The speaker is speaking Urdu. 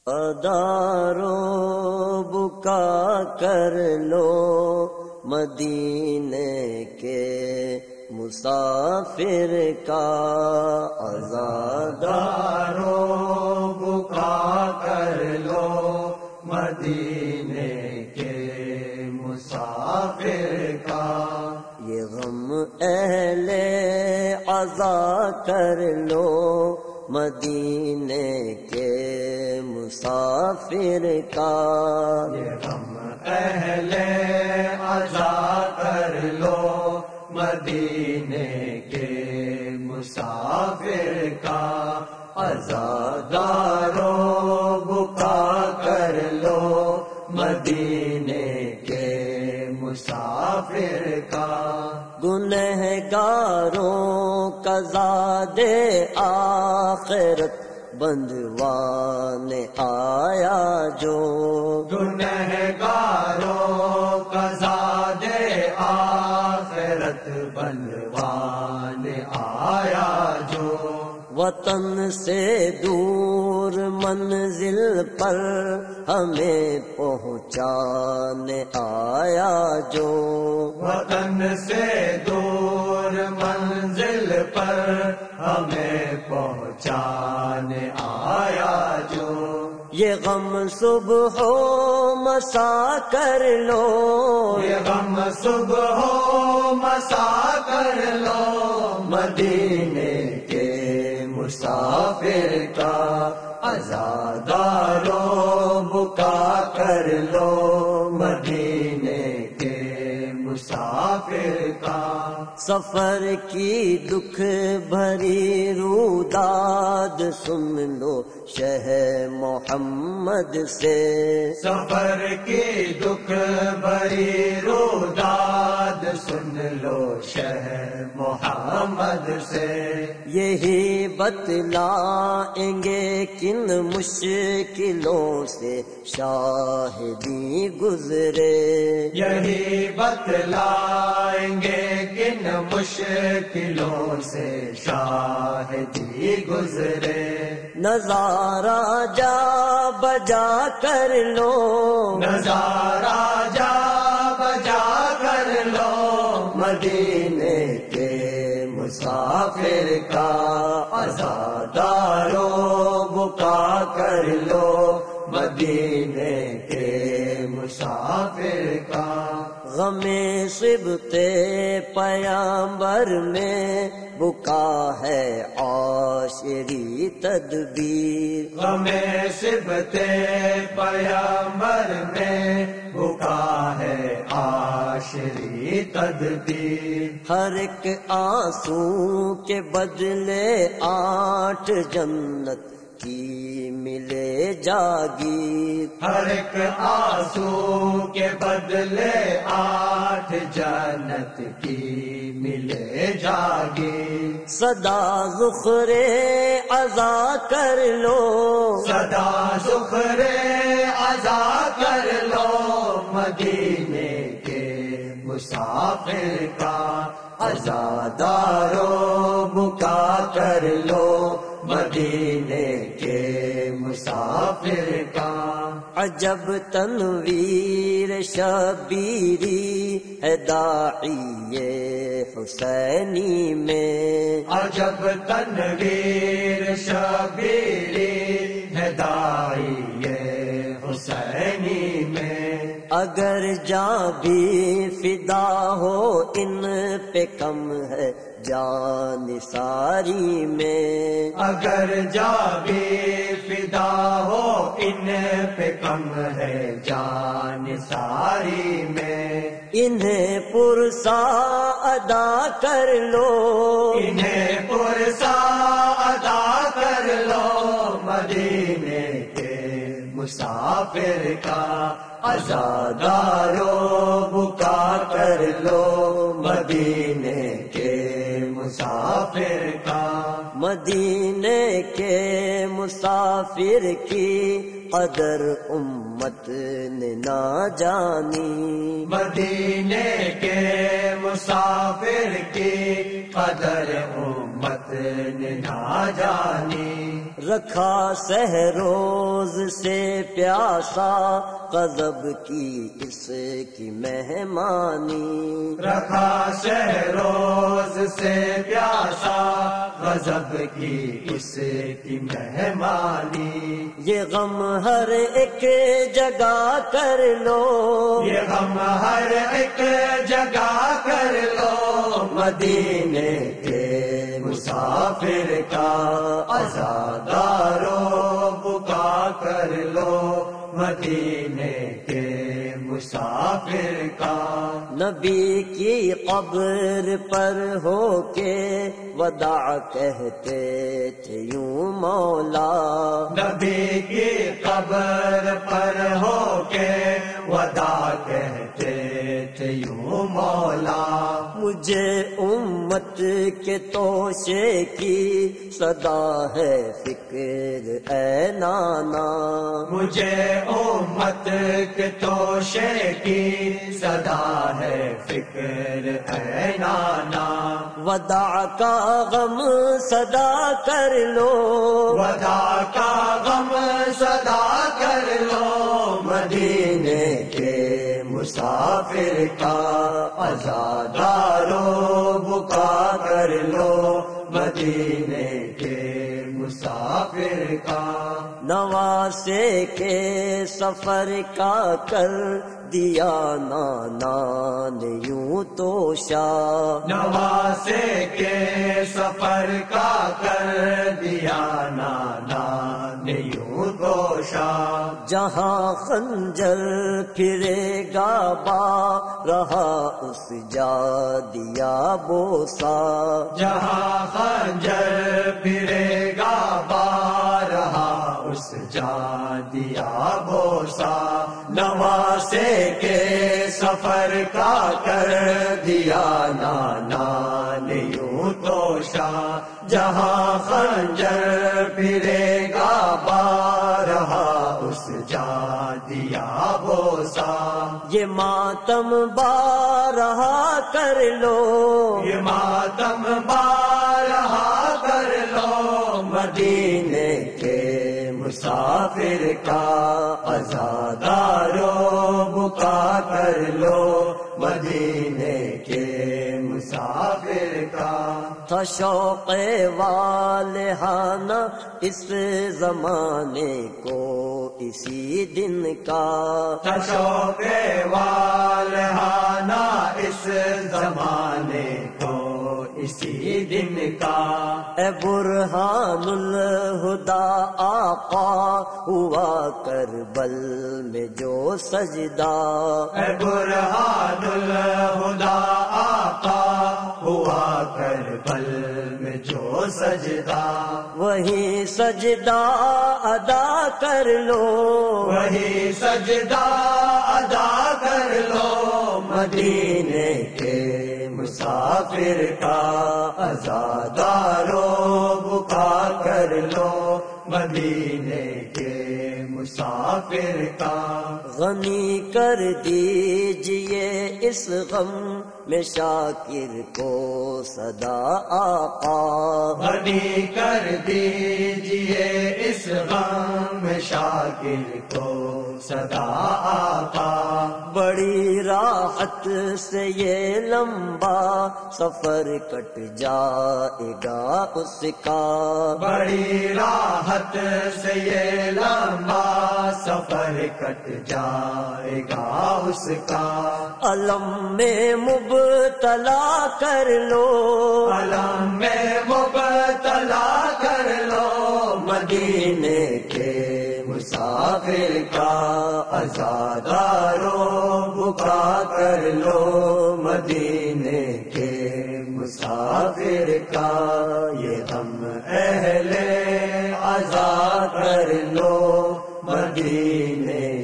ادارو بکا کر لو مدینے کے مسافر کا عزادارو بکا کر لو مدینے کے مسافر کا، یہ غم اہل عزا کر لو مدینے کے مسافر کا، یہ غم اہل عزا کر لو مدینے کے مسافر کا، عزادارو بکا کر لو مدینے کے مسافر کا، گنہگاروں کا زاد آخرت بندوان آیا جو، گنہگاروں کا زاد آخرت بندوان آیا جو، وطن سے دور منزل پر ہمیں پہنچانے آیا جو، وطن سے دور منزل پر ہمیں پہنچانے آیا جو، یہ غم صبح و مسا کر لو، یہ غم صبح و مسا کر لو مدینے کے مسافر کا، عزادارو بکا کر لو مدینے کے مسافر کا، سفر کی دکھ بھری روداد سن لو شہ محمد سے، سفر کی دکھ بھری روداد سن لو شہ محمد سے، یہی بتلائیں گے کن مشکلوں سے شاہدی گزرے، یہی بتلائیں گے کن مشکلوں سے شاہدی گزرے، نظارہ جا بجا کر لو، نظارہ جا بجا کر لو مدینے کے مسافر کا، عزادارو بکا کر لو مدینے کے مسافر کا، غم صبط پیامبر میں بکا ہے عاشری تدبیر، غم صبط پیامبر میں بکا ہے عاشری تدبیر، ہر ایک آنسو کے بدلے 8 جنت کی ملے جاگیر، ہر ایک آنسو کے بدلے 8 جنت کی ملے جاگی، صدا ذخرے عزا کر لو، صدا ذخرے عزا کر لو مدینے کے مسافر کا، عزادارو بکا کر لو مدینے کے مسافر کا، عجب تنویر شبیری ہے داعی حسینی میں، عجب تنویر شبیری ہے داعی حسینی میں، اگر جاں بھی فدا ہو ان پہ کم ہے جان ساری میں، اگر جا بھی فدا ہو ان پہ کم ہے جان ساری میں، انہیں پرسا ادا کر لو، انہیں پرسا ادا کر لو مدینے کے مسافر کا، عزادارو بکا کر لو مدینے کے مسافر کا، مدینے کے مسافر کی قدر امت نے نہ جانی، مدینے کے مسافر کی قدر امت وطن ناجانی، رکھا سحروز سے پیاسا غضب کی اس کی مہمانی، رکھا شہروز سے پیاسا غضب کی اس کی مہمانی، یہ غم ہر ایک جگہ کر لو، یہ غم ہر ایک جگہ کر لو، مدینے کے مسافر کا عزادارو بکا کر لو، مدینے کے مسافر کا۔ نبی کی قبر پر ہو کے وداع کہتے تھے یوں مولا، نبی کی قبر پر ہو کے وداع کہتے تھے یوں مولا، مجھے امت کے توشے کی صدا ہے فکر اے نانا، مجھے امت کے توشے کی صدا ہے فکر اے نانا، وداع کا غم صدا کر لو، وداع کا غم صدا کر لو، مدینے کے مسافر کا عزادارو بکا کر لو، مدینے کے مسافر کا۔ نواسے کے سفر کا کر دیا نانا نے یوں توشا، نواسے کے سفر کا کر دیا نانا نے یوں توشا، جہاں خنجر پھرے گا با رہا اس جا دیا بوسا، جہاں خنجر پھرے گا بار رہا اس جا دیا بوسا، نواسے کے سفر کا کر دیا نانا نے یوں توشا، جہاں خنجر پھرے گا بار رہا اس جا دیا بوسا، یہ ماتم بارہا کر لو، یہ ماتم بارہا کر لو، مدینے کے مسافر کا عزادارو بکا کر لو، مدینے کے مسافر کا۔ تھا شوق والہانہ اس زمانے کو اسی دن کا، تھا شوق والہانہ اس زمانے کو اسی دن کا، اے برہان الہدا آقا ہوا کربل میں جو سجدہ، اے برہان الہدا آقا ہوا کربل میں جو سجدہ، وہی سجدہ ادا کر لو، وہی سجدہ ادا کر لو، مدینے کے مسافر کا عزادارو بکا کر لو، مدینے کے مسافر کا۔ غنی کر دیجئے اس غم میں شاکر کو صدا آقا، غنی کر دیجئے اس غم میں شاکر کو صدا آقا، بڑی راحت سے یہ لمبا سفر کٹ جائے گا اس کا، بڑی راحت سے یہ لمبا سفر کٹ جائے گا اس کا، علم میں مبتلا کر لو، علم میں مبتلا کر لو، مدینے کے مسافر کا عزادارو بکا کر لو، مدینے کے مسافر کا یہ غم اہل عزا کر لو، مدینے